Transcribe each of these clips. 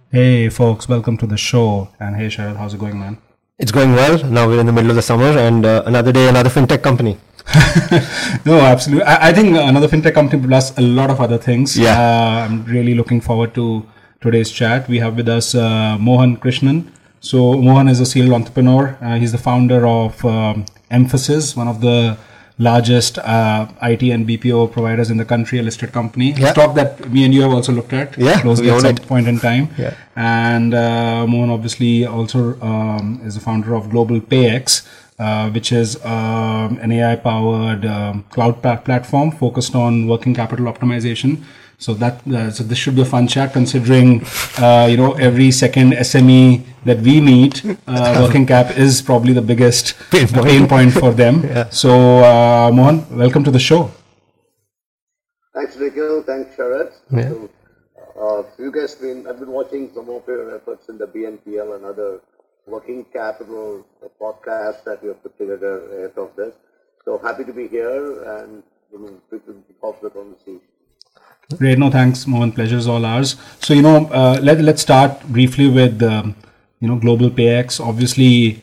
Hey folks, welcome to the show. And hey Sharad, how's it going, man? It's going well. Now we're in the middle of the summer and another day, another fintech company. No, absolutely. I think another fintech company plus a lot of other things. Yeah. I'm really looking forward to today's chat. We have with us Mohan Krishnan. So Mohan is a serial entrepreneur. He's the founder of Emphasis, one of the largest IT and BPO providers in the country, a listed company. Yeah. Stock that me and you have also looked at closely we at own some it. point in time. Yeah. And Mohan obviously also is the founder of Global PayX, which is an AI-powered cloud platform focused on working capital optimization. So so this should be a fun chat, considering every second SME that we meet, working cap is probably the biggest pain point for them. Yeah. So Mohan, welcome to the show. Thanks, Nikhil. Thanks, Sharad. Yeah. So, I've been watching some of your efforts in the BNPL and other working capital podcasts that you have put together ahead of this. So happy to be here and we can kick off the conversation. Great. No, thanks, Mohan. Pleasure is all ours. So, let's start briefly with, Global PayX. Obviously,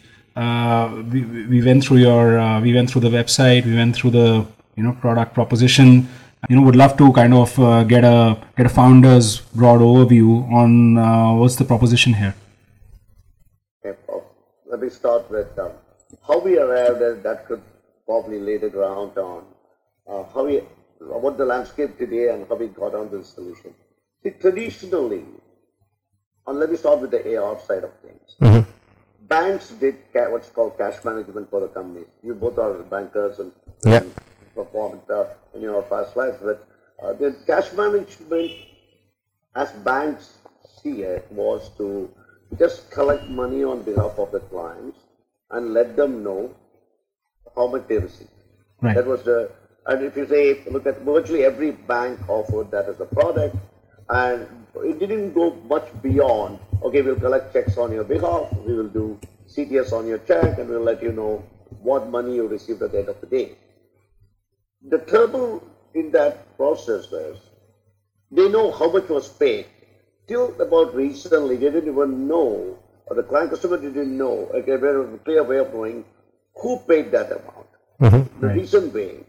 we went through we went through the website, we went through the, product proposition. Would love to kind of get a founder's broad overview on what's the proposition here. Okay, let me start with how we arrived at that could probably lay the ground on about the landscape today and how we got on this solution. See, traditionally, and let me start with the AR side of things. Mm-hmm. Banks did what's called cash management for the companies. You both are bankers and performed in your past lives. But the cash management, as banks see it, was to just collect money on behalf of the clients and let them know how much they received. Right. That was and if you say, look at virtually every bank offered that as a product, and it didn't go much beyond, okay, we'll collect checks on your behalf, we will do CTS on your check, and we'll let you know what money you received at the end of the day. The trouble in that process is, they know how much was paid. Till about recently, they didn't even know, or the client customer didn't know, a clear way of knowing who paid that amount. Mm-hmm. The reason being,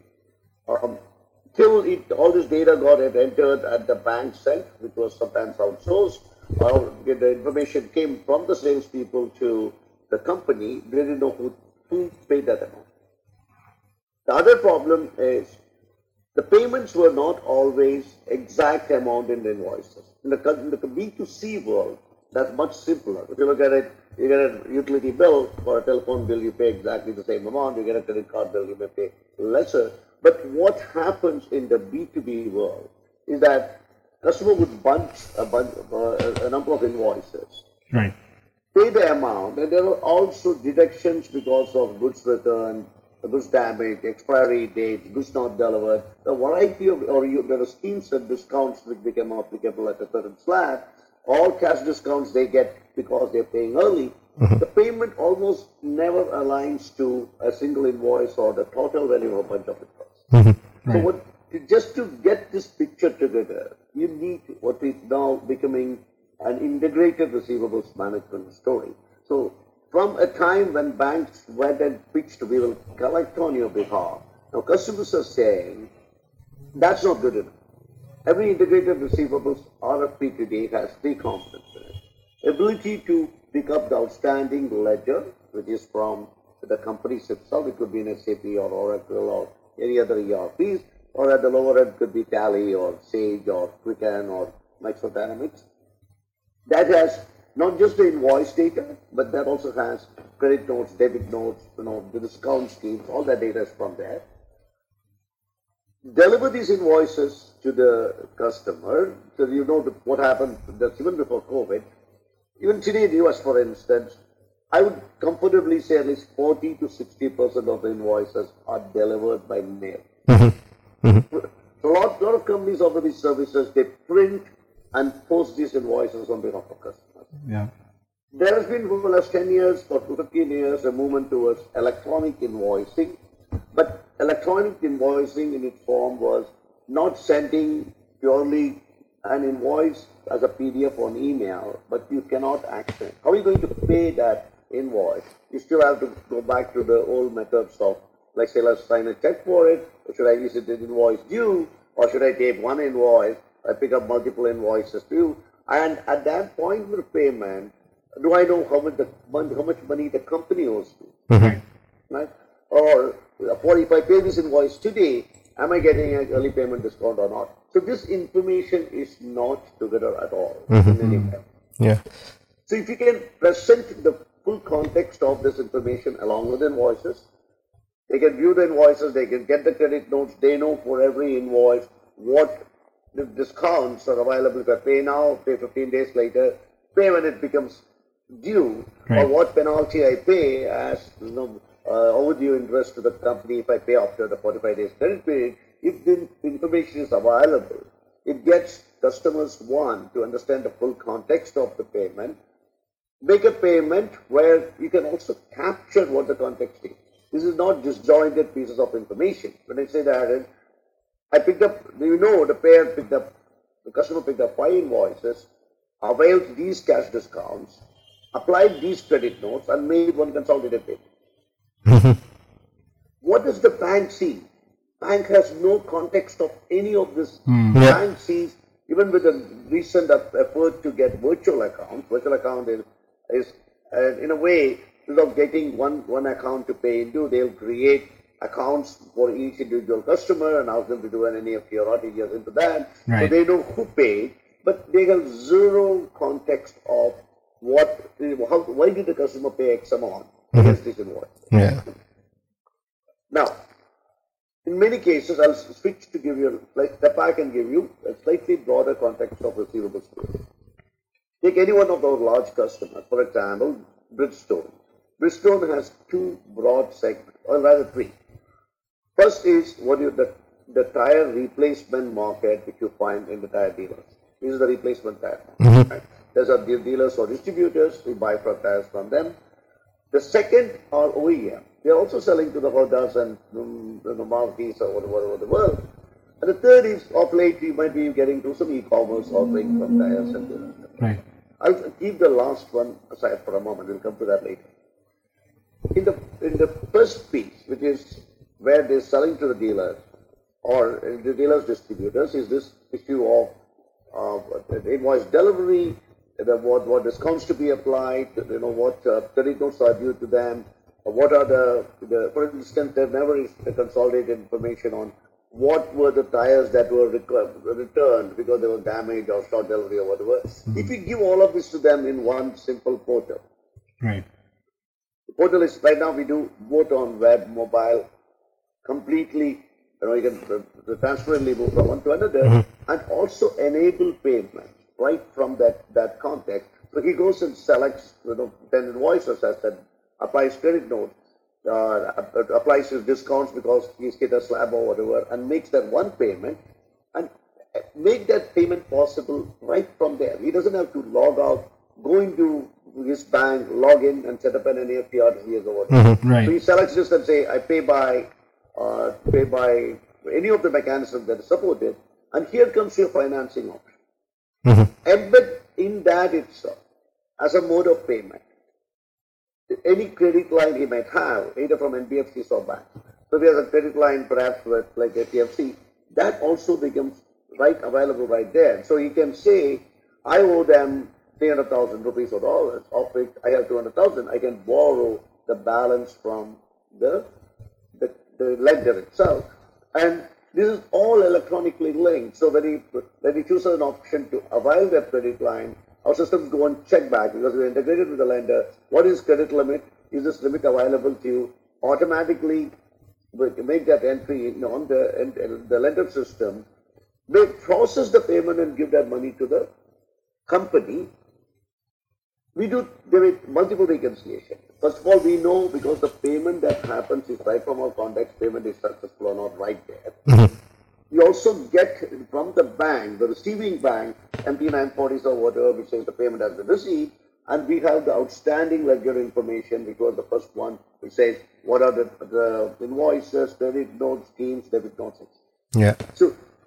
till all this data got entered at the bank self, which was sometimes outsourced, or the information came from the salespeople to the company, they didn't know who paid that amount. The other problem is the payments were not always exact amount in the invoices. In the B2C world, that's much simpler. If you look at it, you get a utility bill for a telephone bill, you pay exactly the same amount. You get a credit card bill, you may pay lesser. But what happens in the B2B world is that customer would bunch a number of invoices, Right. pay the amount, and there are also deductions because of goods returned, goods damaged, expiry dates, goods not delivered. The variety of, there are schemes and discounts which become applicable at a certain slab. All cash discounts they get because they're paying early. Mm-hmm. The payment almost never aligns to a single invoice or the total value of a bunch of invoices. Mm-hmm. Right. So just to get this picture together, you need what is now becoming an integrated receivables management story. So from a time when banks went and pitched, we will collect on your behalf. Now customers are saying, that's not good enough. Every integrated receivables RFP today has three components in it. Ability to pick up the outstanding ledger, which is from the companies itself. It could be an SAP or Oracle or any other ERPs, or at the lower end could be Tally or Sage or Quicken or Microsoft Dynamics. That has not just the invoice data, but that also has credit notes, debit notes, the discount schemes, all that data is from there. Deliver these invoices to the customer, so you know what happened even before COVID. Even today in the US, for instance, I would comfortably say at least 40 to 60% of the invoices are delivered by mail. Mm-hmm. Mm-hmm. A lot of companies offer these services. They print and post these invoices on behalf of customers. Yeah. There has been for the last 10 years or 15 years a movement towards electronic invoicing. But electronic invoicing in its form was not sending purely an invoice as a PDF on email, but you cannot action it. How are you going to pay that invoice? You still have to go back to the old methods of, like, say, let's sign a check for it, or should I visit the invoice due, or should I take one invoice, I pick up multiple invoices due, and at that point of payment, do I know how much money the company owes me? Right? Or if I pay this invoice today, am I getting an early payment discount or not? So this information is not together at all in any way. Yeah. So if you can present the full context of this information along with invoices, they can view the invoices, they can get the credit notes, they know for every invoice what the discounts are available. If I pay now, pay 15 days later, pay when it becomes due, or what penalty I pay as overdue interest to the company if I pay after the 45 days credit period. If the information is available, it gets customers, one, to understand the full context of the payment, make a payment where you can also capture what the context is. This is not disjointed pieces of information. When I say that, I picked up, the customer picked up 5 invoices, availed these cash discounts, applied these credit notes, and made one consolidated payment. What does the bank see? Bank has no context of any of this. Bank sees, even with a recent effort to get virtual account is in a way, instead of getting one account to pay into, they'll create accounts for each individual customer and ask them to do an NEFT or RTGS into that. So they know who paid, but they have zero context of why did the customer pay X amount against this invoice. Yeah. Now, in many cases, I'll switch to give you, step back and give you a slightly broader context of receivables. Take any one of those large customers, for example, Bridgestone. Bridgestone has 2 broad segments, or rather 3. First is the tire replacement market, which you find in the tire dealers. This is the replacement tire market. Right? There's a dealers or distributors who buy tires from them. The second are OEM. They're also selling to the Hondas and the Marukis or whatever the world. And the third is, of late, you might be getting to some e-commerce offering from tires and dealers. Right. I'll keep the last one aside for a moment. We'll come to that later. In the first piece, which is where they're selling to the dealers or the dealers' distributors, is this issue of invoice delivery, what discounts to be applied, what credit notes are due to them, what are the for instance, there never is a consolidated information on what were the tires that were returned because they were damaged or short delivery or whatever. If you give all of this to them in one simple portal. Right. The portal is, right now we do both on web, mobile, completely, you can transparently move from one to another, and also enable payment right from that context. So he goes and selects 10 invoices, as said, applies credit note, applies his discounts because he's hit a slab or whatever, and makes that one payment, and make that payment possible right from there. He doesn't have to log out, go into his bank, log in, and set up an NEFT RTGS or whatever. Right. So he selects this and say, I pay by any of the mechanisms that is supported, and here comes your financing option. Embed in that itself as a mode of payment any credit line he might have, either from NBFCs or banks. So if he has a credit line perhaps with like HDFC, that also becomes available right there. So he can say, I owe them 300,000 rupees or dollars, of which I have 200,000. I can borrow the balance from the lender itself. And this is all electronically linked. So when he chooses an option to avail that credit line, our systems go and check back because we're integrated with the lender. What is credit limit? Is this limit available to you? Automatically make that entry on the lender system. They process the payment and give that money to the company. We do multiple reconciliation. First of all, we know because the payment that happens is right from our context, payment is successful or not right there. We also get from the bank, the receiving bank, MT940s or whatever, which says the payment has been received, and we have the outstanding ledger information, which was the first one, which says what are the invoices, credit notes, schemes, debit notes. Yeah. So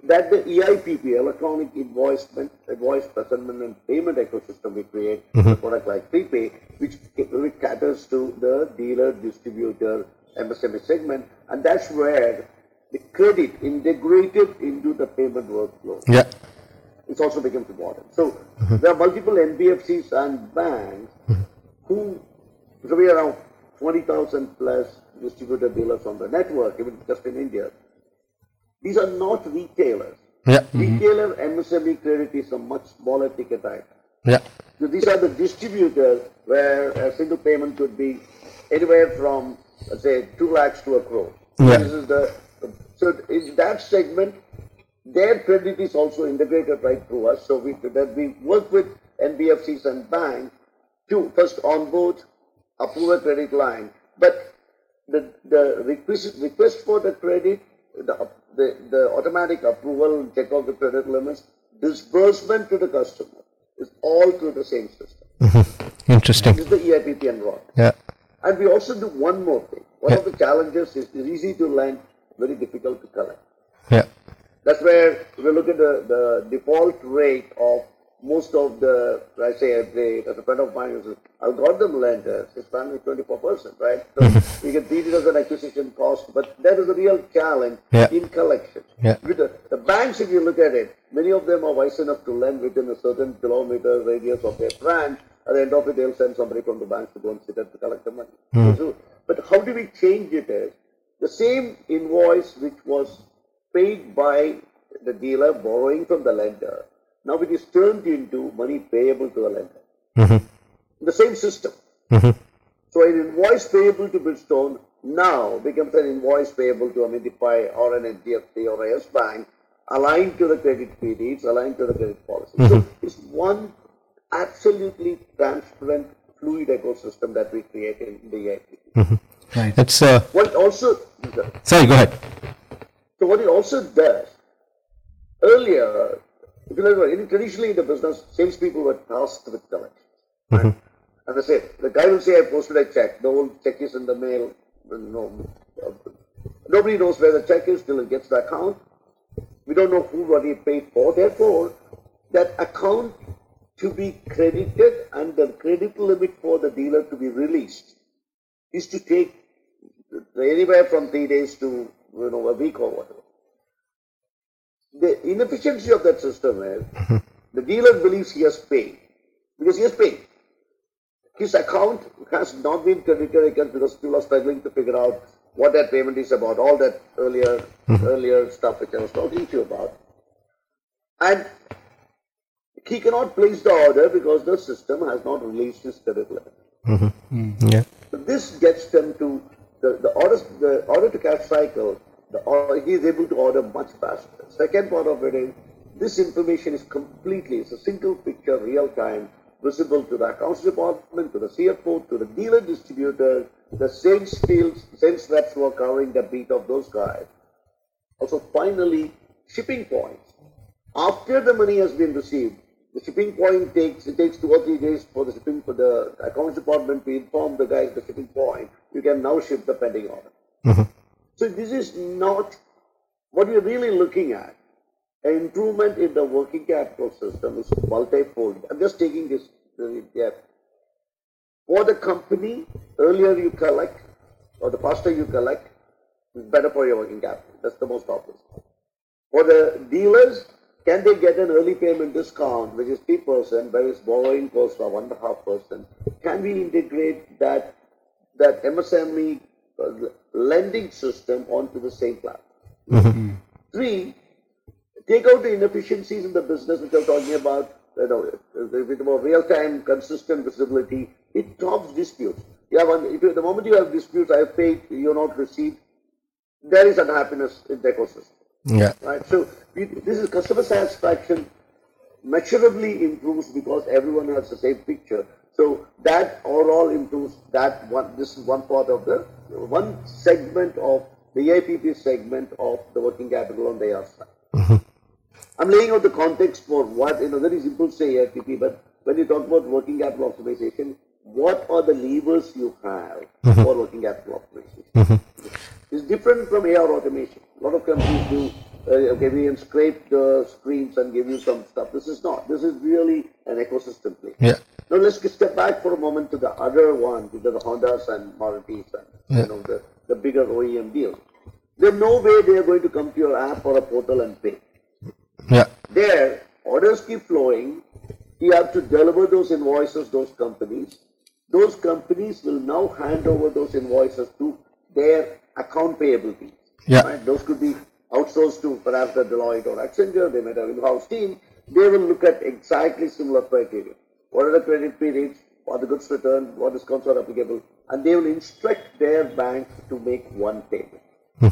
that the EIPP, electronic invoice presentment and payment ecosystem we create, a product like Prepay, which caters to the dealer, distributor, MSME segment, and that's where the credit integrated into the payment workflow. Yeah. It's also becomes important. So there are multiple NBFCs and banks who, so we are around 20,000 plus distributor dealers on the network, even just in India. These are not retailers. Yeah. Retailer MSME credit is a much smaller ticket item. Yeah. So these are the distributors where a single payment could be anywhere from, let's say, 2 lakhs to a crore. Yeah. This is so in that segment, their credit is also integrated right through us. So we work with NBFCs and banks to first onboard, approve a credit line, but the request for the credit, the automatic approval, check of the credit limits, disbursement to the customer is all through the same system. Interesting. This is the EIPP and ROD. Yeah. And we also do one more thing. One of the challenges is it's easy to lend, very difficult to collect. Yeah. That's where if you look at the default rate of most of the, I say, as a friend of mine who's an algorithm lender, his family is 24%, right? So we can treat it as an acquisition cost, but that is a real challenge in collection. Yeah. With the banks, if you look at it, many of them are wise enough to lend within a certain kilometer radius of their branch. At the end of it, they'll send somebody from the bank to go and sit at to collect the money. So, but how do we change it is, the same invoice which was paid by the dealer borrowing from the lender, now it is turned into money payable to the lender. The same system. So an invoice payable to Bridgestone now becomes an invoice payable to Amidify or an HDFC or a Yes Bank, aligned to the credit periods, aligned to the credit policy. So it's one absolutely transparent, fluid ecosystem that we create in the EIP. Right. It's What it also, sorry, go ahead. so what it also does, earlier, if you remember, traditionally in the business, salespeople were tasked with collections. Right? And they say, the guy will say, I posted a check, the old check is in the mail, nobody knows where the check is till it gets the account. We don't know what he paid for. Therefore, that account to be credited and the credit limit for the dealer to be released is to take anywhere from 3 days to a week or whatever. The inefficiency of that system is the dealer believes he has paid because he has paid. His account has not been credited again because people are struggling to figure out what that payment is about, all that earlier stuff which I was talking to you about. And he cannot place the order because the system has not released his credit limit. Yeah. So this gets them to the order to cash cycle. He is able to order much faster. Second part of it is this information is it's a single picture, real time, visible to the accounts department, to the CFO, to the dealer distributor, the sales reps who are covering the beat of those guys. Also, finally, shipping points. After the money has been received, the shipping point takes 2 or 3 days for the accounts department to inform the guys the shipping point. You can now ship the pending order. So this is not what we're really looking at. An improvement in the working capital system is multi-fold. I'm just taking this. For the company, earlier you collect, or the faster you collect, is better for your working capital. That's the most obvious. For the dealers, can they get an early payment discount, which is 3%, whereas borrowing costs are 1.5%? Can we integrate that MSME lending system onto the same platform? 3, take out the inefficiencies in the business which I'm talking about, with more real-time, consistent visibility. It stops disputes. The moment you have disputes, I have paid, you're not received, there is unhappiness in the ecosystem. Yeah. Right. So this is customer satisfaction measurably improves because everyone has the same picture. So that overall improves that one. This is one part of the one segment of the EIPP segment of the working capital on the AR side. I'm laying out the context for what, very simple to say EIPP, but when you talk about working capital optimization, what are the levers you have for working capital optimization? It's different from AR automation. A lot of companies do okay, we can scrape the screens and give you some stuff. This is not. This is really an ecosystem play. Yeah. Now let's step back for a moment to the other one, to the Hondas and Marutis and the bigger OEM deals. There's no way they are going to come to your app or a portal and pay. Yeah. There, orders keep flowing. You have to deliver those invoices, those companies. Those companies will now hand over those invoices to their account payable teams. Yeah. Right? Those could be outsourced to perhaps the Deloitte or Accenture. They might have in-house team. They will look at exactly similar criteria. What are the credit periods? What are the goods returned? What discounts are applicable? And they will instruct their bank to make one payment.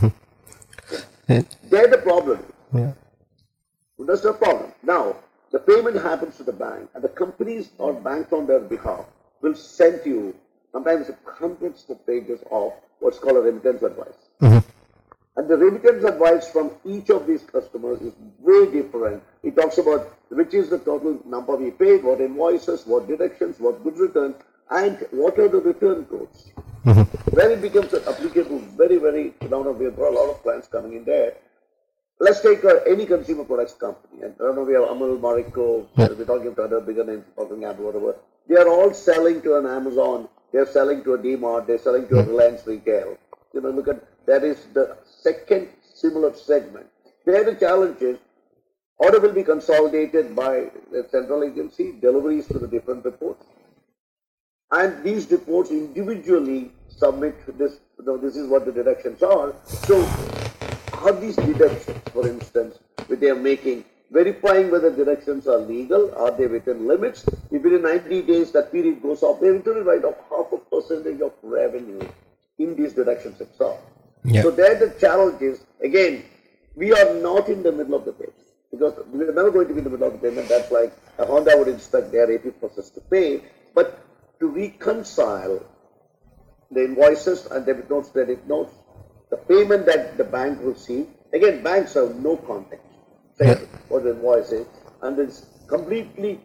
They're the problem. Yeah. That's the problem. Now, the payment happens to the bank, and the companies or banks on their behalf will send you sometimes hundreds of pages of what's called a remittance advice. And the remittance advice from each of these customers is way different. It talks about which is the total number we paid, what invoices, what deductions, what goods returned, and what are the return codes. Then it becomes applicable very, very, now we have got a lot of clients coming in there. Let's take any consumer products company. And I don't know, we have Amul, Marico, we're talking to other bigger names, talking about whatever. They are all selling to an Amazon, they're selling to a DMart, they're selling to a Reliance Retail. Look at, that is the second similar segment. There the challenge is, order will be consolidated by the central agency, deliveries to the different reports. And these reports individually submit this, this is what the deductions are. So, are these deductions, for instance, which they are making, verifying whether deductions are legal, are they within limits? If within 90 days that period goes off, they will write off 0.5% of revenue in these deductions itself. Yeah. So there the challenge is, again, we are not in the middle of the payment, because we are never going to be in the middle of the payment. That's like a Honda would instruct their AP process to pay, but to reconcile the invoices and debit notes, credit notes, the payment that the bank received, again, banks have no context for the invoice is, and it's completely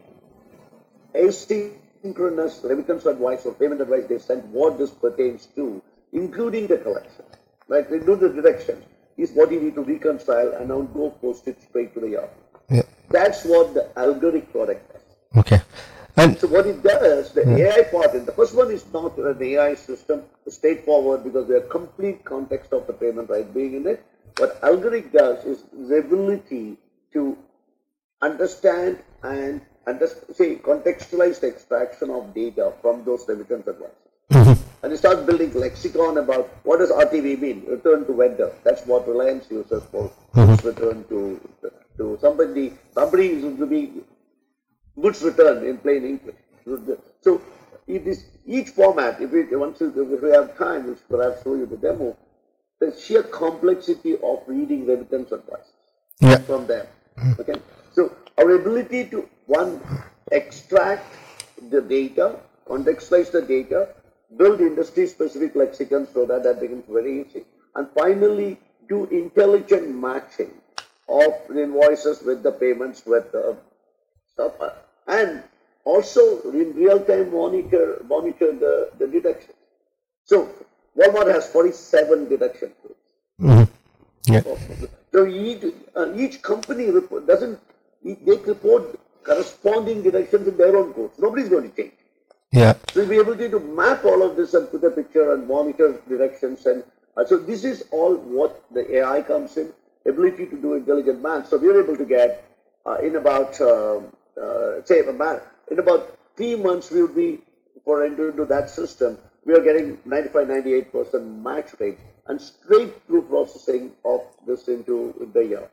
asynchronous remittance advice or payment advice. They send what this pertains to, including the collection. Like they do the deduction, is what you need to reconcile and now go post it straight to the yard. Yeah. That's what the algorithmic product does. Okay. And so what it does, the AI part, and the first one is not an AI system, straightforward, because there's complete context of the payment right being in it. What algorithm does is the ability to understand and contextualize the extraction of data from those remittance advices. And it starts building lexicon about what does RTV mean, return to vendor. That's what Reliance uses for return to somebody is going to be goods returned in plain English. So it is each format, if we have time, we'll perhaps show you the demo, the sheer complexity of reading remittance advice from them. Okay. So our ability to extract the data, contextualize the data, build industry specific lexicon so that becomes very easy. And finally, do intelligent matching of the invoices with the payments with the stuff. And also in real time monitor the deductions. So Walmart has 47 deduction codes. So each company they report corresponding deductions in their own codes. Nobody's going to change. Yeah. So we'll be able to map all of this and put a picture and monitor directions. And so this is all what the AI comes in, ability to do intelligent math. So we're able to get in about, in about 3 months, we would be, for into that system, we are getting 95-98% match rate and straight through processing of this into the year.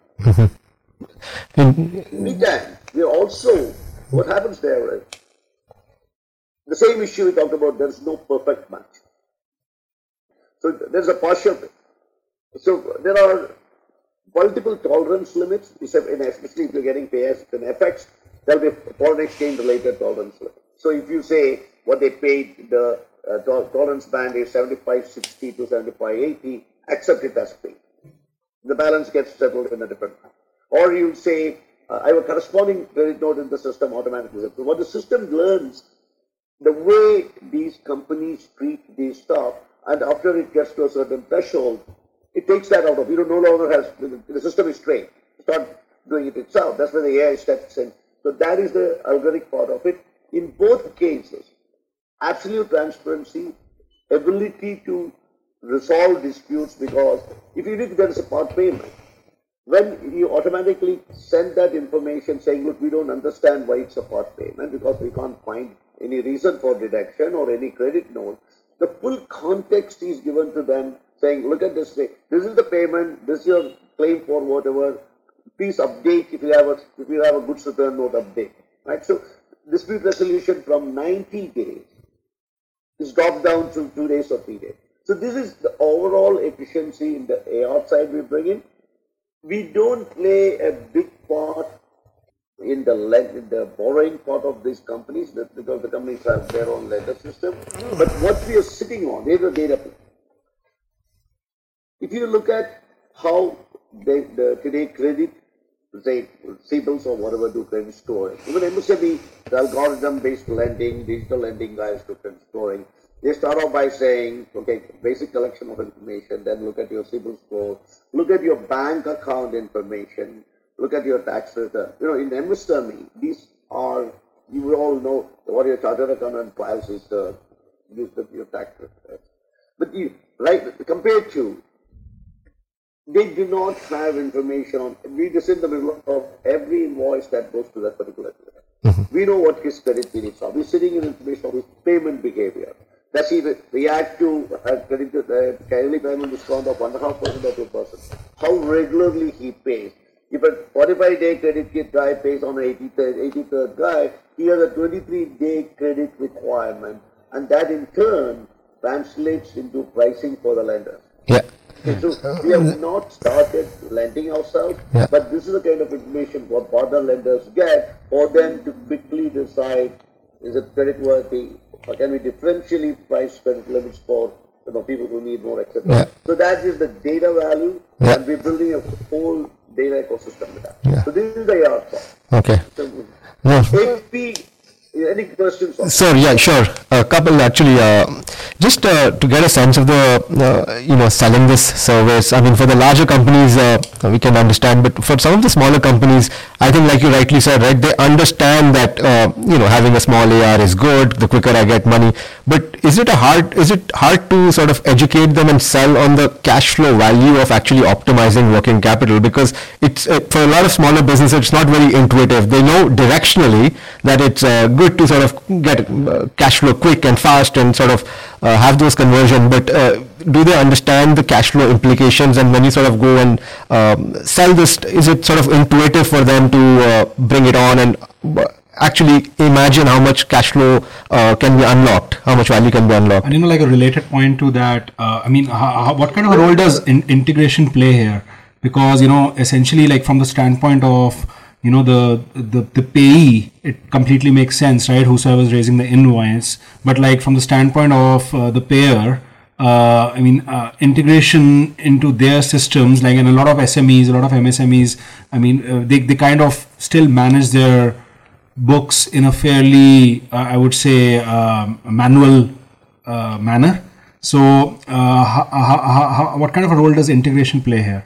Meantime, we also, what happens there is, the same issue we talked about, there is no perfect match. So there's a partial. So there are multiple tolerance limits, especially if you're getting payers in FX, there'll be a foreign exchange related tolerance limit. So if you say what they paid, the tolerance band is 75.60 to 75.80, accept it as paid. The balance gets settled in a different way. Or you say, I have a corresponding credit note in the system automatically. So what the system learns, the way these companies treat these stuff, and after it gets to a certain threshold, it takes that out of, no longer has, the system is trained. It's not doing it itself. That's where the AI steps in. So that is the algorithmic part of it. In both cases, absolute transparency, ability to resolve disputes, because if there is a part payment, when you automatically send that information saying, look, we don't understand why it's a part payment because we can't find any reason for deduction or any credit note, the full context is given to them saying, look at this, this is the payment, this is your claim for whatever, please update if you have a goods return note update. Right? So dispute resolution from 90 days is dropped down to 2 days or 3 days. So this is the overall efficiency in the AR side we bring in. We don't play a big part in the borrowing part of these companies because the companies have their own lender system. But what we are sitting on, there's a data play. If you look at how today credit, say CBILS or whatever do credit scoring, even MSME, the algorithm-based lending, digital lending guys do credit scoring. They start off by saying, okay, basic collection of information, then look at your CIBIL score, look at your bank account information, look at your tax return. In MSME, these are, you all know what your chartered accountant files is your tax return. But compared to, they do not have information on, we just in the middle of every invoice that goes to that particular client. Mm-hmm. We know what his credit limits are. We're sitting in information of his payment behavior. Does he react to daily payment discount of 1.5% or 2%? How regularly he pays. If a 45-day credit guy pays on an 83rd guy, he has a 23-day credit requirement, and that in turn translates into pricing for the lenders. Yeah. Okay, so we have not started lending ourselves, but this is the kind of information what partner lenders get for them to quickly decide, is it credit worthy, or can we differentially price credit limits for people who need more, etc. Yeah. So that is the data value, and we're building a whole data ecosystem with that. Yeah. So this is the AR part. Okay. So, AP, any questions? Sir, yeah, sure. A couple actually. Just to get a sense of the, selling this service. I mean, for the larger companies, we can understand, but for some of the smaller companies, I think, like you rightly said, right, they understand that having a small AR is good. The quicker I get money, but is it hard to sort of educate them and sell on the cash flow value of actually optimizing working capital? Because it's for a lot of smaller businesses, it's not very intuitive. They know directionally that it's good to sort of get cash flow quick and fast and sort of have those conversion, but do they understand the cash flow implications? And when you sort of go and sell this, is it sort of intuitive for them to bring it on and actually imagine how much cash flow can be unlocked, how much value can be unlocked? And like a related point to that, what kind of a role does integration play here? Because essentially, like from the standpoint of the payee, it completely makes sense, right? Whosoever is raising the invoice. But like from the standpoint of the payer, integration into their systems, like in a lot of SMEs, a lot of MSMEs, they kind of still manage their books in a fairly, I would say, manual manner. So what kind of a role does integration play here?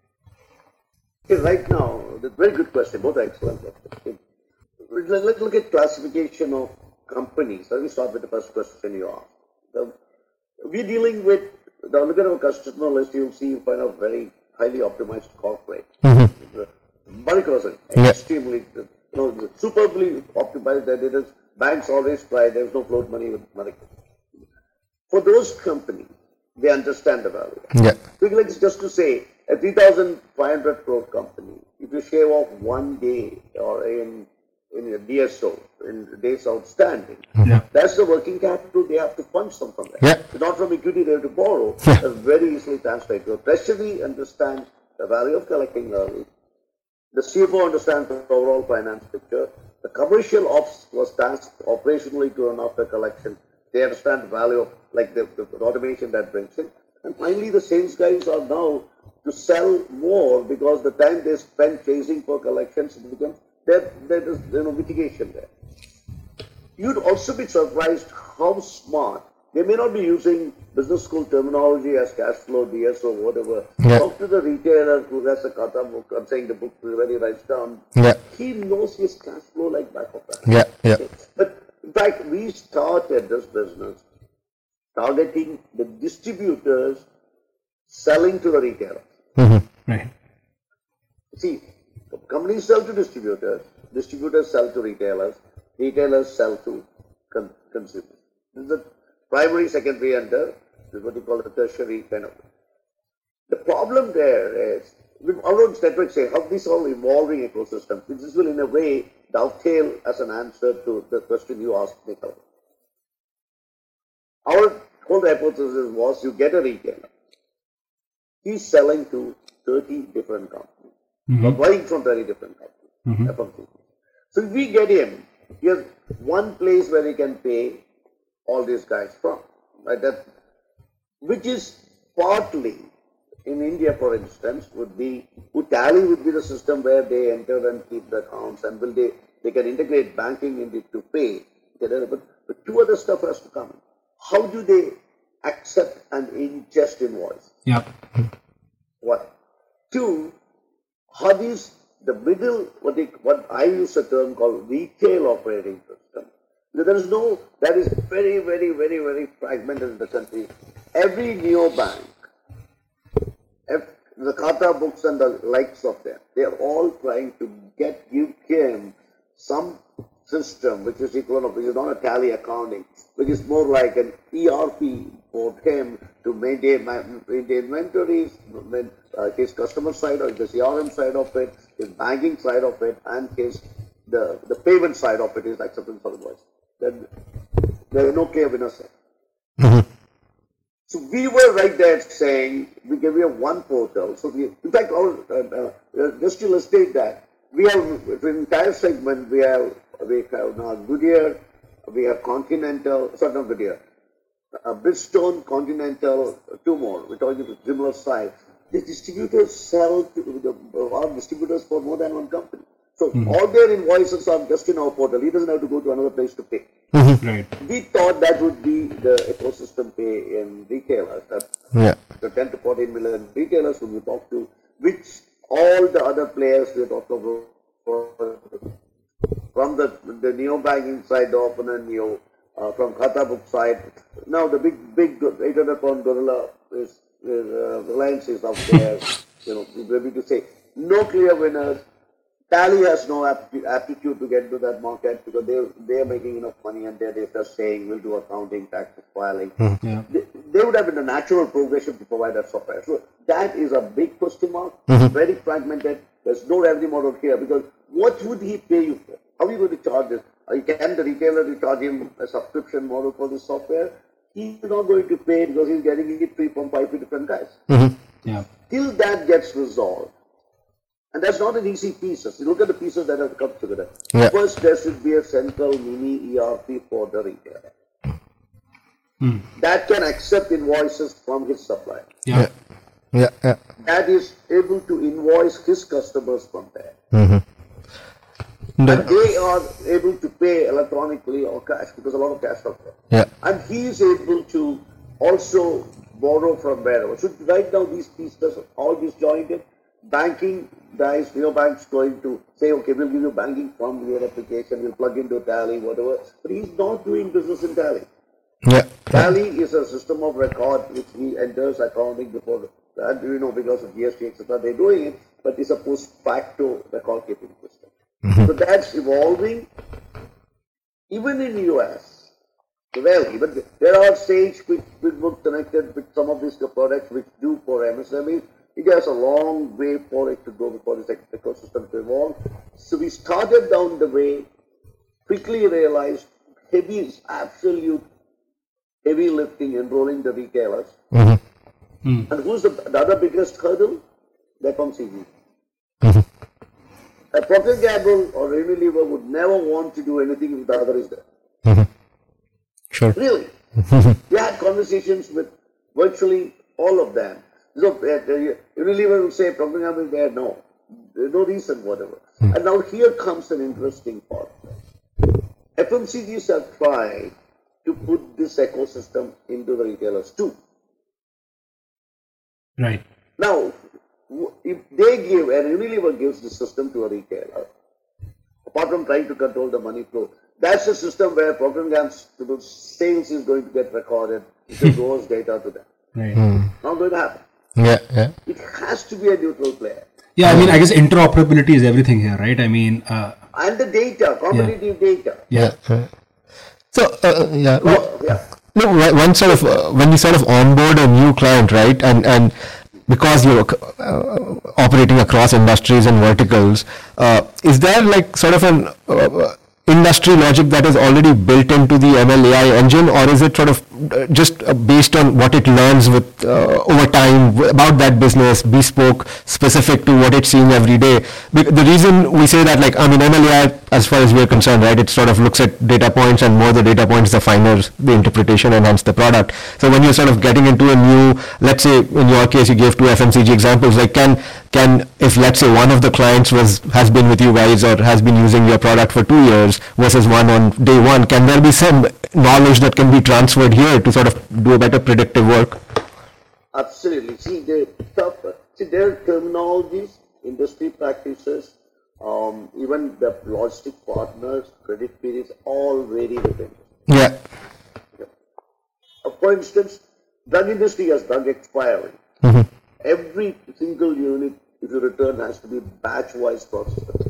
Right now, that's a very good question. Both are excellent questions. Let's look at classification of companies. Let me start with the first question you asked. We're dealing with, look at our customer list, you'll find a very highly optimized corporate. Mm-hmm. Extremely, superbly optimized. That it is, banks always try, there's no float money with money. For those companies, they understand the value. Yeah. So like just to say, a 3,500 crore company, if you shave off 1 day or in a DSO, in days outstanding, that's the working capital they have to fund from there. Yeah. Not from equity, they have to borrow. That's very easily transferred. So Treasury understands the value of collecting early. The CFO understands the overall finance picture. The commercial ops was tasked operationally to run after collection. They understand the value of the automation that brings in. And finally, the sales guys are now to sell more because the time they spend chasing for collections becomes there is mitigation there. You'd also be surprised how smart They may not be using business school terminology as cash flow, DSO, whatever. Yeah. Talk to the retailer who has a kata book. I'm saying the book when he writes down. Yeah. He knows his cash flow like back of that. Yeah. Yeah. But in fact, we started this business targeting the distributors selling to the retailers. Right. See, companies sell to distributors, distributors sell to retailers, retailers sell to consumers. This is the primary, secondary, and this is what you call the tertiary kind of. The problem there is, our own statistics say how this all evolving ecosystem, this will in a way dovetail as an answer to the question you asked, Nikhil. Our whole hypothesis was you get a retailer. He's selling to 30 different companies, or buying from 30 different companies. So if we get him, he has one place where he can pay all these guys from, right? That, which is partly, in India for instance, Tally would be the system where they enter and keep the accounts, and they can integrate banking in it to pay. But two other stuff has to come. How do they accept and ingest invoice? Yep. One. Two, how is the middle, what I use a term called retail operating system. That is very, very, very, very fragmented in the country. Every neobank, the Kata books and the likes of them, they are all trying to give him some system which is equivalent, which is not a tally accounting, which is more like an ERP for him to maintain inventories, his customer side or the CRM side of it, his banking side of it, and the payment side of it is acceptance of invoice. There is no clear winner side. So we were right there saying we give you one portal. So in fact, just to illustrate that, we have the entire segment. We have now Goodyear, we have Continental, sorry not Goodyear, Bridgestone, Continental, two more. We're talking to similar size. The distributors sell our distributors for more than one company. So all their invoices are just in our portal. He doesn't have to go to another place to pay. Right. We thought that would be the ecosystem pay in retailers. The 10 to 14 million retailers whom we talk to, which all the other players we talked about, from the neo-banking side, the opener neo, from Kata book side. Now the big 800-pound gorilla is Reliance is out there. Maybe to say no clear winners. Tally has no aptitude to get into that market because they are making enough money and they're just saying we'll do accounting, tax filing. Yeah. They would have been a natural progression to provide that software. So that is a big question mark. Very fragmented. There's no revenue model here because what would he pay you for? How are you going to charge this? Can the retailer charge him a subscription model for this software? He's not going to pay because he's getting it free from 5 different guys. Yeah. Till that gets resolved. And that's not an easy piece. You look at the pieces that have come together. Yeah. First, there should be a central mini ERP for the retailer. That can accept invoices from his supplier. Yeah. That is able to invoice his customers from there. And they are able to pay electronically or cash because a lot of cash out there. Yeah. And he is able to also borrow from wherever. So right now these pieces all disjointed. Banking guys, neobanks going to say, okay, we'll give you banking from your application, we'll plug into Tally, whatever. But he's not doing business in Tally. Tally is a system of record which he enters accounting before that, because of GST, etc. They're doing it, but it's a post facto record keeping system. So that's evolving. Even in the US, even there are Sage QuickBooks connected with some of these products which do for MSMEs. It has a long way for it to go before this ecosystem to evolve. So we started down the way, quickly realized absolute heavy lifting, enrolling the retailers. And who's the other biggest hurdle? The FMCG. A Procter & Gamble or Unilever would never want to do anything if the other is there. Sure. Really. We had conversations with virtually all of them. So Unilever would say, Procter & Gamble is there. No. There's no reason, whatever. And now here comes an interesting part. FMCGs have tried to put this ecosystem into the retailers too. Right. Now, if they give, and Unilever gives the system to a retailer, apart from trying to control the money flow, that's a system where Procter & Gamble's sales is going to get recorded. It goes data to them. Right. Not going to happen. Yeah. It has to be a neutral player. Yeah, I mean, I guess interoperability is everything here, right? I mean, And the data, competitive data. Yeah. So, yeah. Yeah. No, one sort of when you sort of onboard a new client, right, and because you're operating across industries and verticals, is there like sort of an industry logic that is already built into the ML AI engine, or is it sort of just based on what it learns with over time about that business, bespoke, specific to what it's seeing every day? The reason we say that, like, I mean, ML AI, as far as we're concerned, right, it sort of looks at data points, and more the data points, the finer the interpretation and hence the product. So when you're sort of getting into a new, let's say in your case you gave two FMCG examples, like can if let's say one of the clients has been with you guys or has been using your product for 2 years versus one on day one, can there be some knowledge that can be transferred here to sort of do a better predictive work? Absolutely. See, there are terminologies, industry practices, even the logistic partners, credit periods, all vary within. Yeah. For instance, drug industry has drug expiry. Every single unit, if you return, has to be batch-wise processed.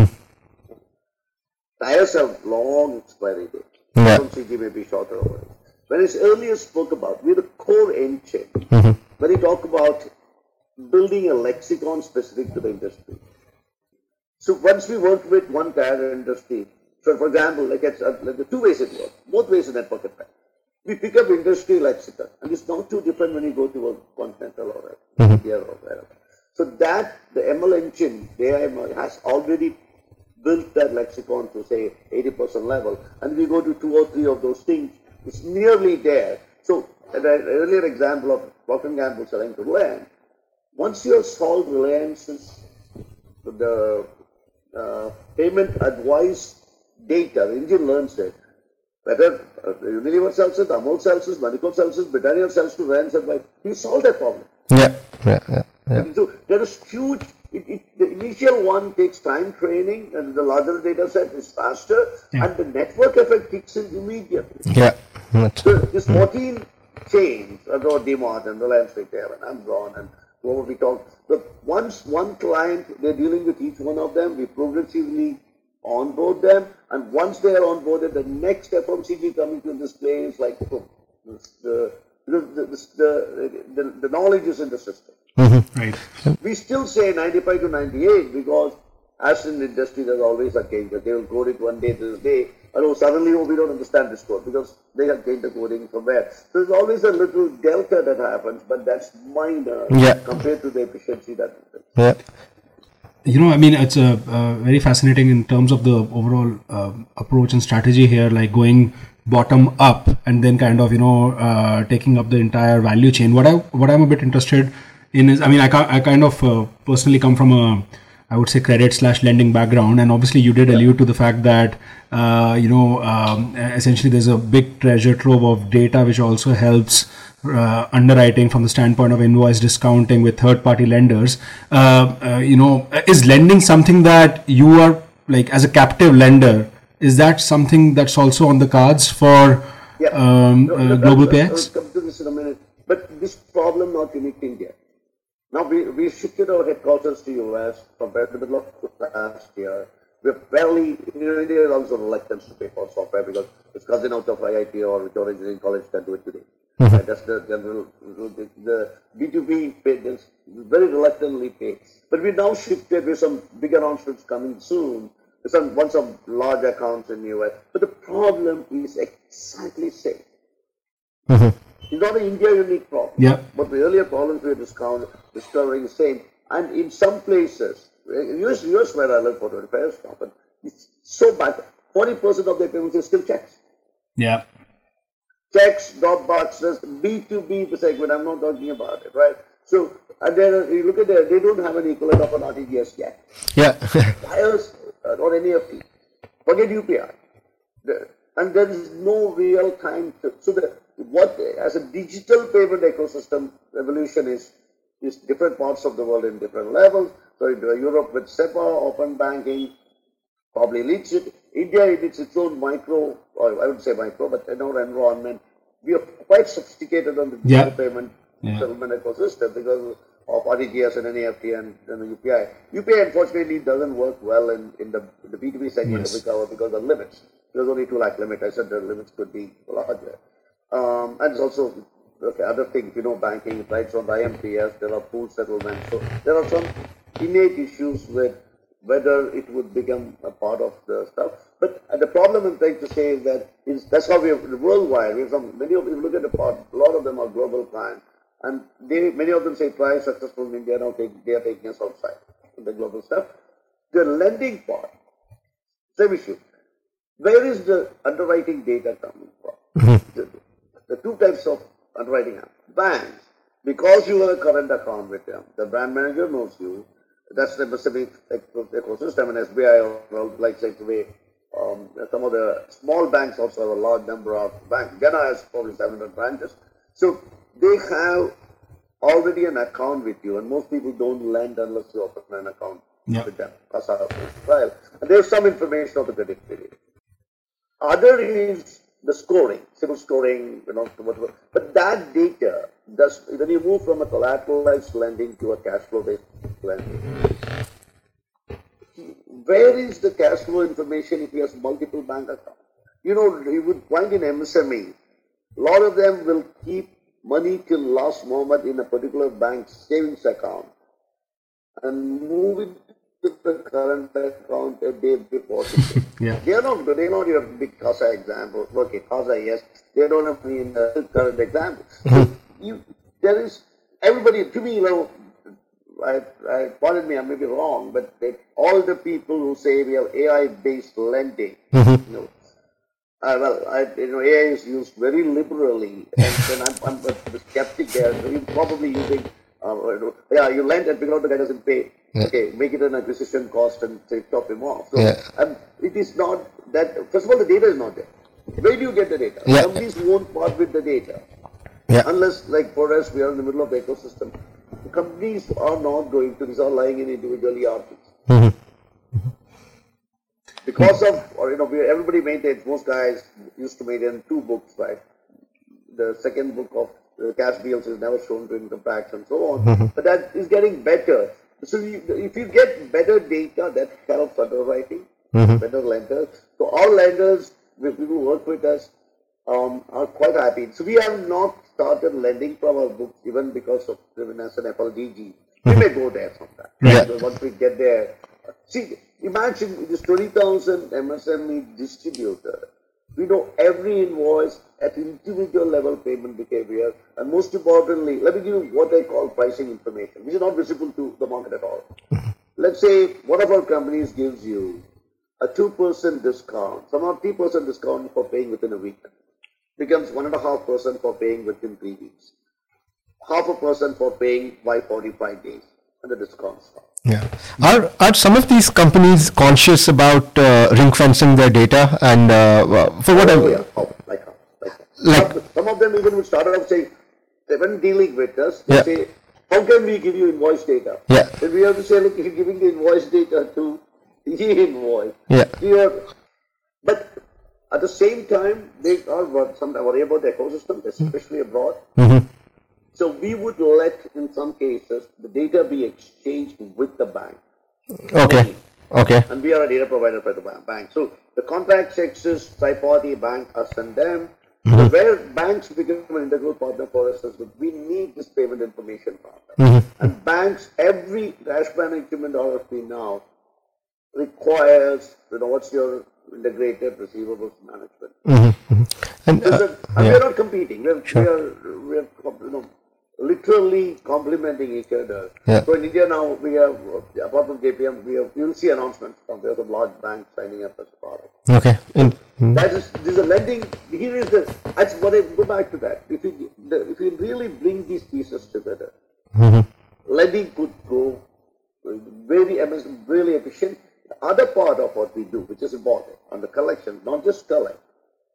Tires have long expiry date. Yeah. FMCG may be shorter over it. When I earlier spoke about, we're the core engine. When you talk about building a lexicon specific to the industry. So once we work with one tire industry, so for example, like the two ways it works, both ways in network effect. We pick up industry lexicon, and it's not too different when you go to a continental or India or wherever. So that the ML engine, the AI has already built that lexicon to say 80% level, and we go to 2 or 3 of those things. It's nearly there. So an earlier example of Procter & Gamble selling to Reliance, once you have solved Reliance's the payment advice data, the engine learns it. Whether Unilever sells it, Amul sells it, Manico sells it, Britannia sells to Reliance advice, we solve that problem. Yeah. So there is huge. The initial one takes time training, and the larger data set is faster, and the network effect kicks in immediately. Yeah. So this 14 chains, DMart and Reliance Retail and Amazon and whoever we talk, but once one client, they're dealing with each one of them, we progressively onboard them, and once they are onboarded, the next FMCG coming to this place, like the knowledge is in the system. Right. We still say 95 to 98 because as in the industry there's always a change. They will code it one day, this day, and suddenly we don't understand this code because they have changed the coding from where. So there's always a little delta that happens, but that's minor compared to the efficiency that happens. Yeah. You know, I mean, it's very fascinating in terms of the overall approach and strategy here, like going bottom up and then kind of, taking up the entire value chain. What I'm a bit interested in is, I mean, I kind of personally come from a, I would say, credit/lending background, and obviously you did allude to the fact that essentially there's a big treasure trove of data which also helps underwriting from the standpoint of invoice discounting with third-party lenders. Is lending something that you are, like, as a captive lender, is that something that's also on the cards for Global PayX? I'll come to this in a minute. But this problem not unique to India. Now we shifted our headquarters to US compared to the middle of last year. We're fairly, India is also reluctant to pay for software because its cousin out of IIT or Victoria Engineering College can do it today. And that's the general, the B2B payments very reluctantly pay. But we now shifted with some big announcements coming soon. Some large accounts in the US. But the problem is exactly the same. It's not an India unique problem. Yeah. But the earlier problems we were discovering the same. And in some places, US where I live for 25 years now, but it's so bad. 40% of their payments are still checks. Yeah. Checks, drop boxes, B2B segment, I'm not talking about it, right? So, and then you look at they don't have an equivalent of an RTGS yet. Yeah. Wires or NEFT. Forget UPI. and there is no real time. So what as a digital payment ecosystem evolution is different parts of the world in different levels. So in Europe with SEPA, open banking, probably leads it. India, it's its own micro, or I would say micro, but in our environment, we are quite sophisticated on the digital payment settlement ecosystem because of RTGS and NEFT and the UPI. UPI unfortunately doesn't work well in the B2B segment of recover because of limits. There's only 2 lakh limit. I said the limits could be larger. And it's also other things, banking, right? On the IMPS, there are pool settlements. So there are some innate issues with whether it would become a part of the stuff. But the problem I'm trying to say is that's how we have worldwide. We have many of you look at the part, a lot of them are global clients, and many of them say try successful in India, now they are taking us outside in the global stuff. The lending part, same issue. Where is the underwriting data coming from? The 2 types of underwriting banks, because you have a current account with them, the brand manager knows you. That's the specific ecosystem, and SBI, like the way some of the small banks also have a large number of banks. Ghana has probably 700 branches. So they have already an account with you, and most people don't lend unless you open an account with them. And there's some information of the credit period. Other is the scoring, civil scoring, whatever. But that data when you move from a collateralized lending to a cash flow based lending, where is the cash flow information if you have multiple bank accounts? You would find in MSME, a lot of them will keep money till last moment in a particular bank's savings account and move it to the current account a day before. They're not your big CASA example. Okay, CASA, yes. They don't have me in the current example. There is everybody, to me, pardon me, I may be wrong, but all the people who say we have AI-based lending, AI is used very liberally, and I'm a skeptic there. So you're probably using, you lend and figure out the guy doesn't pay. Okay, make it an acquisition cost and say top him off. So it is not that. First of all, the data is not there. Where do you get the data? Companies won't part with the data. Unless, like for us, we are in the middle of the ecosystem. The companies are not going to, these are lying in individual ERPs. Because of, everybody maintains, most guys used to maintain 2 books, right? The second book of cash deals is never shown to income tax and so on. But that is getting better. So if you get better data, that helps underwriting, better lenders. So all lenders, people who work with us, are quite happy. So we have not started lending from our books even because of as an FLDG. We may go there sometime. So once we get there, see, imagine this 20,000 MSME distributor. We know every invoice at individual level payment behavior, and most importantly, let me give you what I call pricing information, which is not visible to the market at all. Let's say one of our companies gives you a 2% discount, somehow 3% discount for paying within a week, becomes 1.5% for paying within 3 weeks, 0.5% for paying by 45 days, and the discounts stop. Are some of these companies conscious about ring fencing their data and for what? Like some of them even would start off saying, when dealing with us, they say, how can we give you invoice data? Then we have to say, look, you're giving the invoice data to e-invoice. But at the same time, they are worried about the ecosystem, especially abroad. So we would let, in some cases, the data be exchanged with the bank. And we are a data provider for the bank. So the contract access, tri-party bank, us and them. So where banks become an integral partner for us is we need this payment information partner. And banks, every cash management RFP now requires, what's your integrated receivables management. And we are not competing. We are literally complementing each other. So in India now, we have, apart from JPM, you'll see announcements from there of large banks signing up as a product. This is a lending. Here is that's what I go back to that. If you really bring these pieces together, lending could go really efficient. The other part of what we do, which is important, on the collection, not just collect,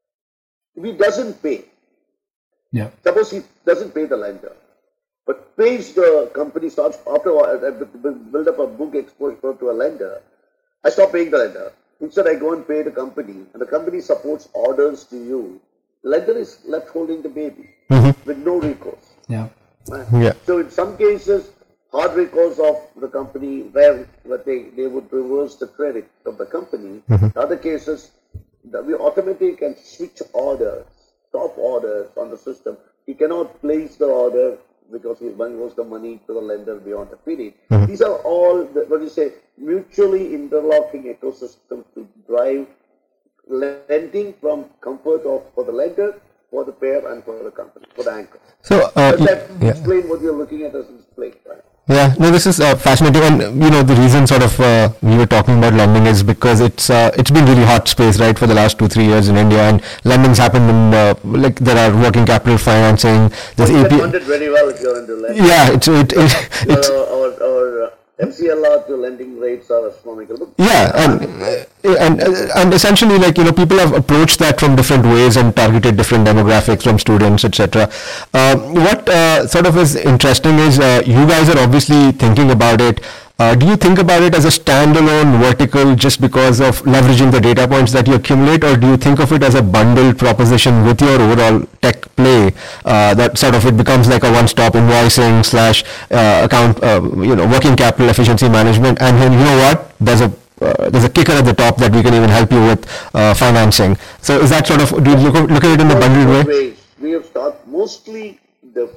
If he doesn't pay, Yeah. suppose he doesn't pay the lender, but pays the company, starts after a while, build up a book exposure to a lender, I stop paying the lender. Instead, I go and pay the company, and the company supports orders to you. The lender is left holding the baby with no recourse. Yeah. Right? Yeah. So in some cases, hard recourse of the company where they would reverse the credit of the company. In other cases, we automatically can switch orders, stop orders on the system. He cannot place the order because he owes the money to the lender beyond the period. These are all, mutually interlocking ecosystems to drive lending from comfort for the lender, for the payer, and for the company, for the anchor. So, Does that explain what you're looking at as display, right? yeah, no, this is fascinating, and the reason sort of we were talking about lending is because it's been really hot space, right, for the last 2-3 years in India, and lending's happened in like there are working capital financing. There's You AP. get funded very well if you're into lending. Yeah, it's Our MCLR to lending rates are astronomical. yeah, and essentially, like, people have approached that from different ways and targeted different demographics, from students, etc. What sort of is interesting is you guys are obviously thinking about it. Do you think about it as a standalone vertical just because of leveraging the data points that you accumulate, or do you think of it as a bundled proposition with your overall tech play, that sort of it becomes like a one-stop invoicing / account, working capital efficiency management, and then what, there's a kicker at the top that we can even help you with financing. So is that sort of, do you look at it in a bundled way? We have started mostly the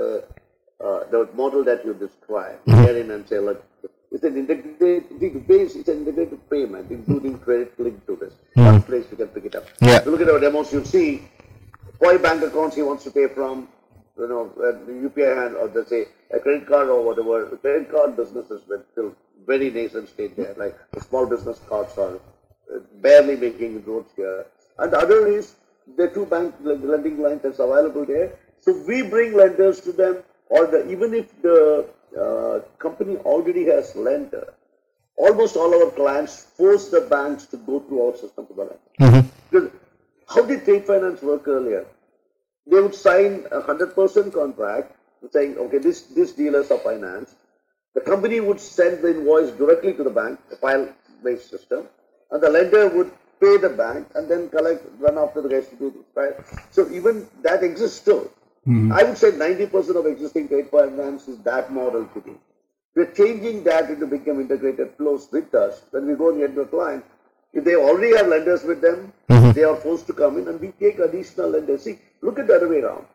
model that you described, wherein and say, look, it's an integrated payment, including credit linked to this. One place you can pick it up. Yeah. If you look at our demos, you'll see 5 bank accounts he wants to pay from, the UPI hand, or let's say a credit card or whatever. The credit card business is still very nascent state there. Like the small business cards are barely making growth here. And the other is the 2 bank lending lines that's available there. So we bring lenders to them, or even if the company already has lender, almost all our clients force the banks to go through our system to the lender. Because how did trade finance work earlier? They would sign a 100% contract saying, okay, this dealers are financed. The company would send the invoice directly to the bank, a file-based system, and the lender would pay the bank and then run after the guys to do this, right? So even that exists still. I would say 90% of existing trade finance is that model today. We're changing that into become integrated flows with us. When we go and get to a client, if they already have lenders with them, they are forced to come in and we take additional lenders. See, look at the other way around.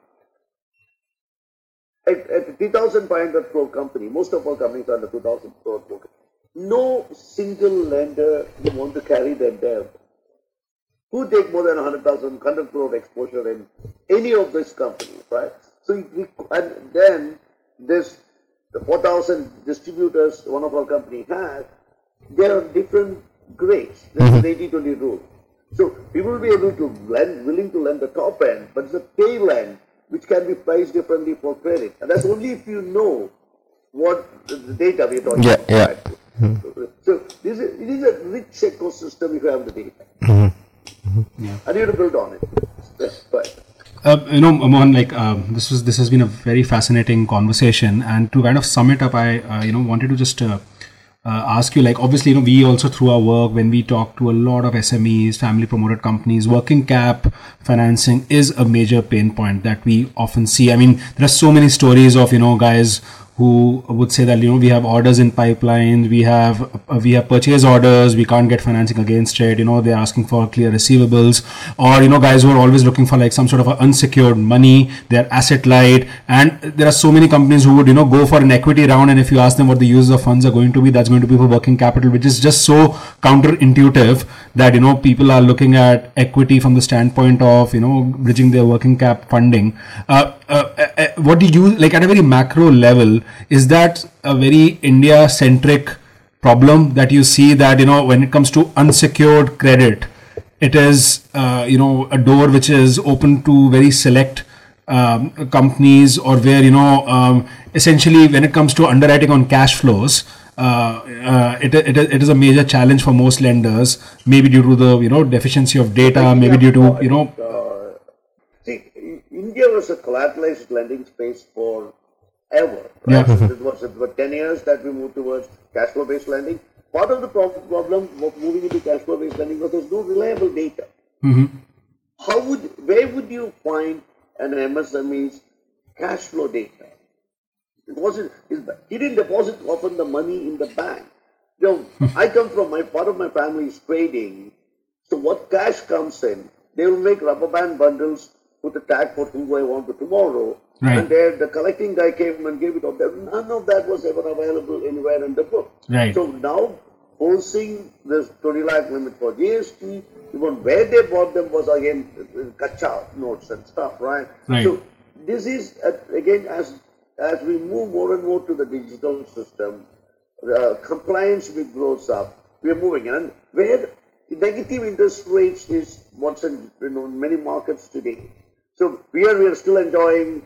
At a 3,500 crore company, most of our companies are under 2,000 crore book. No single lender will want to carry their debt. Who take more than 100 crore exposure in any of these companies, right? So, and then this, the 4,000 distributors one of our company has, there are different grades. There's an 80-20 rule. So people will be able to lend, willing to lend the top end, but it's a tail end which can be priced differently for credit. And that's only if you know what the data we're talking about. Yeah. Right? So it is a rich ecosystem if you have the data. Yeah. And you have to build on it. Yes, right. Mohan, this has been a very fascinating conversation, and to kind of sum it up, I wanted to just ask you, like, obviously, we also through our work, when we talk to a lot of SMEs, family promoted companies, working cap financing is a major pain point that we often see. I mean, there are so many stories of guys who would say that we have orders in pipeline, we have purchase orders, we can't get financing against it. They're asking for clear receivables, or guys who are always looking for like some sort of unsecured money. They're asset light, and there are so many companies who would go for an equity round, and if you ask them what the use of funds are going to be, that's going to be for working capital, which is just so counterintuitive that people are looking at equity from the standpoint of bridging their working cap funding. What do you like at a very macro level? Is that a very India-centric problem that you see that when it comes to unsecured credit, it is a door which is open to very select companies, or where essentially when it comes to underwriting on cash flows, it is a major challenge for most lenders, maybe due to the deficiency of data, maybe due to See, India was a collateralized lending space for ever. Yeah. Right? It was about 10 years that we moved towards cash flow based lending. Part of the problem of moving into cash flow based lending was there's no reliable data. Where would you find an MSME's cash flow data? He didn't deposit often the money in the bank. I come from part of my family is trading. So what cash comes in, they will make rubber band bundles, put a tag for who I want for tomorrow. Right. And there the collecting guy came and gave it up. None of that was ever available anywhere in the book. Right. So now forcing this 20 lakh limit for GST, even where they bought them was again kacha notes and stuff, right? Right. So this is again as we move more and more to the digital system, compliance with grows up. We are moving, and where negative interest rates is what's in many markets today. So we are still enjoying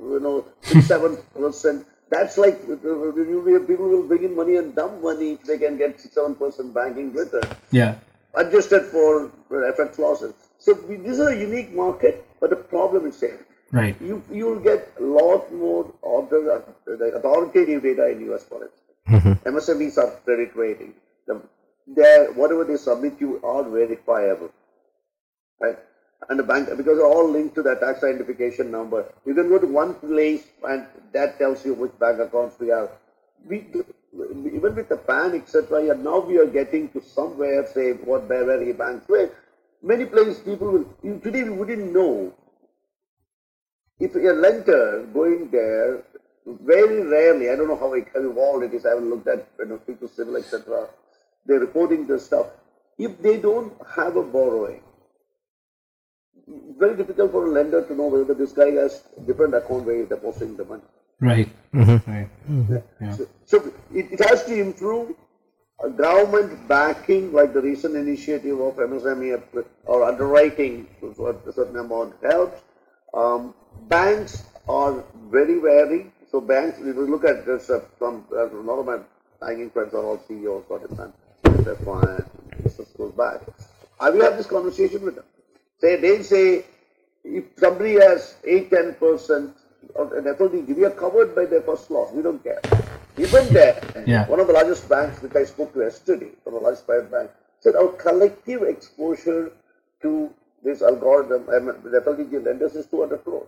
6-7%. That's like people will bring in money and dump money if they can get 6-7% banking return. Yeah. Adjusted for FX losses. So this is a unique market, but the problem is same. Right. You will get a lot more authoritative data in US politics. MSMEs are credit rating. Whatever they submit you are verifiable. Right? And the bank, because they're all linked to that tax identification number, you can go to one place and that tells you which bank accounts we have. Even with the PAN, etc., now we are getting to somewhere, say, where a bank where many places people will, today we wouldn't know. If a lender going there, very rarely, I don't know how evolved it is, I haven't looked at people civil, etc., they're reporting this stuff. If they don't have a borrowing, very difficult for a lender to know whether this guy has a different account where he's depositing the money. Right. Right. Yeah. So it has to improve. Government backing, like the recent initiative of MSME or underwriting to a certain amount helps. Banks are very wary. So banks, if you look at this, a lot of my banking friends are all CEOs, their clients, business goes back. I will have this conversation with them. They say if somebody has 8-10% of an FLDG, we are covered by their first loss. We don't care. Even there, one of the largest banks which I spoke to yesterday, from the largest private bank, said our collective exposure to this algorithm, the FLDG lenders is 200 crores.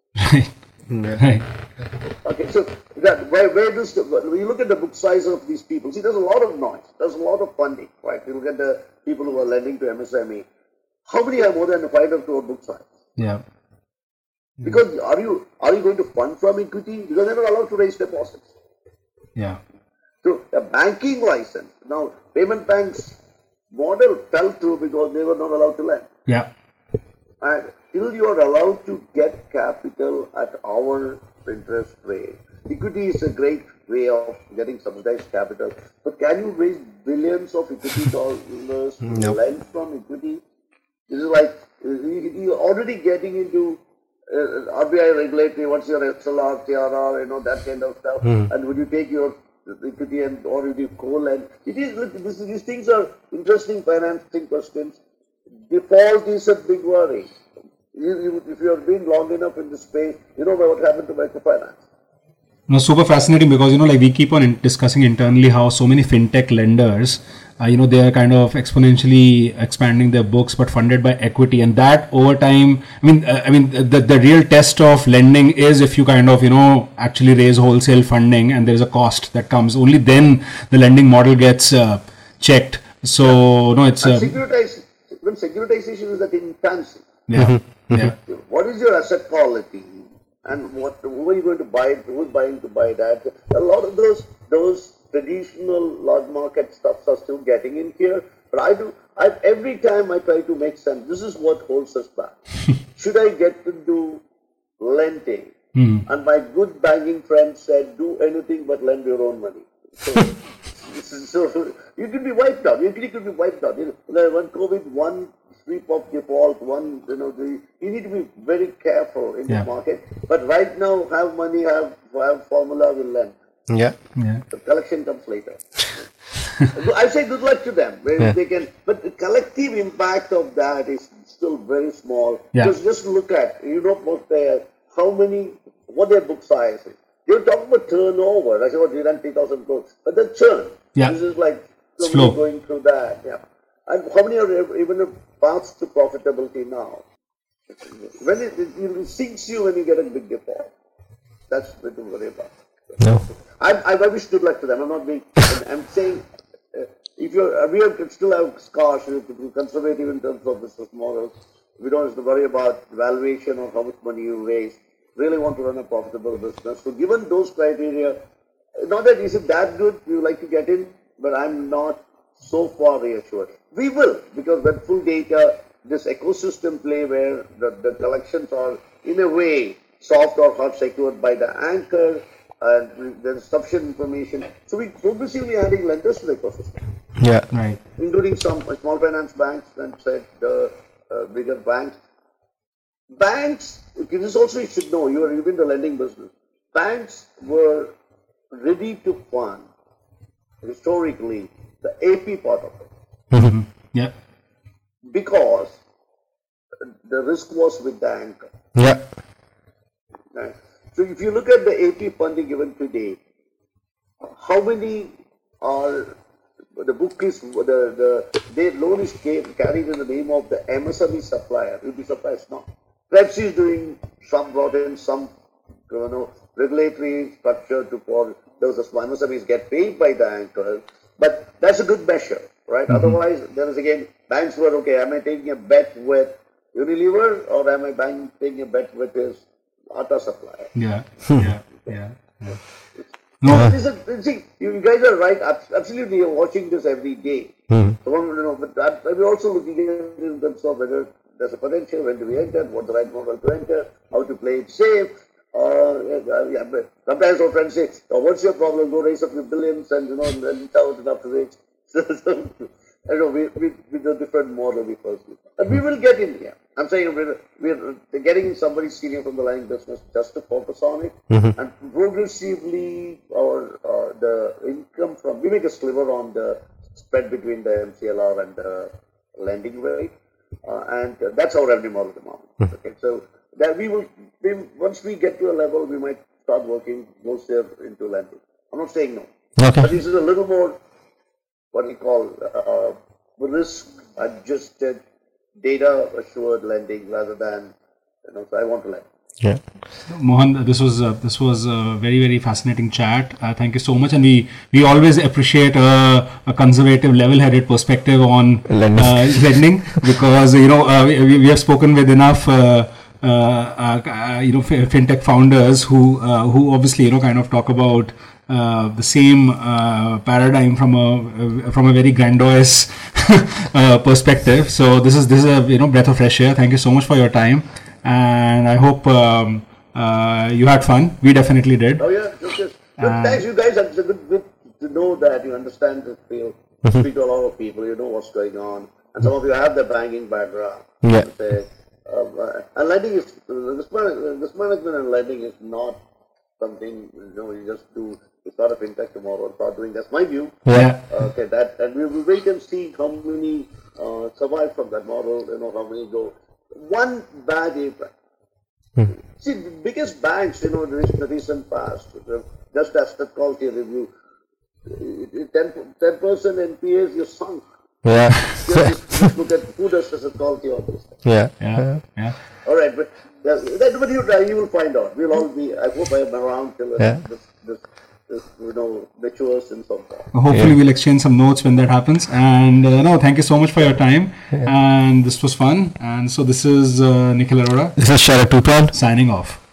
Right. Okay, so where does when you look at the book size of these people, see, there's a lot of noise, there's a lot of funding, right? You look at the people who are lending to MSME. How many have more than a 500 crore book size? Yeah. Because are you going to fund from equity? Because they're not allowed to raise deposits. Yeah. So a banking license, now payment banks model fell through because they were not allowed to lend. Yeah. And till you are allowed to get capital at our interest rate, equity is a great way of getting subsidized capital. But can you raise billions of equity dollars to lend from equity? This is like you're already getting into RBI regulatory. What's your SLR, TRR, that kind of stuff. And would you take your equity or would you co-lend? These things are interesting financing questions. Default is a big worry. If you have been long enough in this space, you know what happened to microfinance. No, super fascinating because we keep on discussing internally how so many fintech lenders, they are kind of exponentially expanding their books, but funded by equity, and that over time, the real test of lending is if you kind of actually raise wholesale funding, and there is a cost that comes. Only then the lending model gets checked. So it's securitization is at infancy. Yeah. Yeah. What is your asset quality? And who are you going to buy? Who's buying to buy that? A lot of those traditional large market stuffs are still getting in here. But every time I try to make sense, this is what holds us back. Should I get to do lending? And my good banking friend said, do anything but lend your own money. So you could be wiped out. You could be wiped out. When COVID, one sweep of default, you need to be very careful in the market. But right now, have money, have formula, will lend. Yeah. The collection comes later. I say good luck to them. Yeah. They can, but the collective impact of that is still very small. Yeah. Just look at, what their book size is. They're talking about turnover. I said, we ran 3,000 crores. But the churn. Yeah. This is like Slow. going through that. Yeah. And how many are even paths to profitability now? When it sinks you when you get a big default. That's what to worry about. No. I wish good luck to them. I'm not being. I'm saying we still have scars. We have to be conservative in terms of business models. We don't have to worry about valuation or how much money you raise. Really want to run a profitable business. So given those criteria, not that is it that good, we would like to get in, but I'm not so far reassured. We will, because when full data, this ecosystem play where the collections are in a way soft or hard secured by the anchor, and there's sufficient information. So we're progressively adding lenders to the ecosystem. Yeah. Right. Including some small finance banks and the bigger banks. Banks, this also you should know, you are in the lending business. Banks were ready to fund, historically, the AP part of it. Mm-hmm. Yeah. Because the risk was with the anchor. Yeah. Right? So if you look at the AP funding given today, how many are, the book is, their loan is carried in the name of the MSME supplier. You'll be surprised now. Pepsi is doing some, brought in some, regulatory structure for those MSMEs get paid by the anchor, but that's a good measure, right? Mm-hmm. Otherwise, there is again, banks were, okay, am I taking a bet with Unilever or am I taking a bet with his Atta supplier? Yeah. Yeah. No, see, you guys are right. Absolutely, you're watching this every day. Mm-hmm. So, but we're also looking at it in terms of whether there's a potential, when do we enter, what's the right model to enter, how to play it safe. Sometimes our friends say, what's your problem? Go raise up your billions and then it's out enough to raise. So, with a different model we pursue. And we will get in here. I'm saying we're getting somebody senior from the line business just to focus on it. Mm-hmm. And progressively the income from, we make a sliver on the spread between the MCLR and the lending rate. And that's our revenue model at the moment. Mm-hmm. Okay, so that once we get to a level, we might start working closer into lending. I'm not saying no. Okay. But this is a little more, what we call risk-adjusted, data-assured lending rather than, so I want to lend. Yeah. Mohan, this was a very, very fascinating chat. Thank you so much, and we always appreciate a conservative, level-headed perspective on lending because we have spoken with enough fintech founders who obviously kind of talk about the same paradigm from a very grandiose perspective. So this is a breath of fresh air. Thank you so much for your time. And I hope you had fun. We definitely did. Oh yeah, good. Thanks, you guys. It's good to know that you understand this field. Speak to a lot of people. You know what's going on, and some of you have the banking background. Yeah. And lending is risk management and lending is not something you just do. You start a fintech tomorrow and start doing. That's my view. Yeah. Okay. And we will wait and see how many survive from that model. How many go. One bad impact. See, the biggest banks, in the recent past, just asset quality review, 10% NPAs, you're sunk. Yeah. Just look at who does asset quality on this. Yeah. All right, but you will find out. We'll all be. I hope I am around till this matures in some form. Hopefully we'll exchange some notes when that happens. And thank you so much for your time. And this was fun. And so this is Nikhil Arora. This is Sharad Tupran signing off.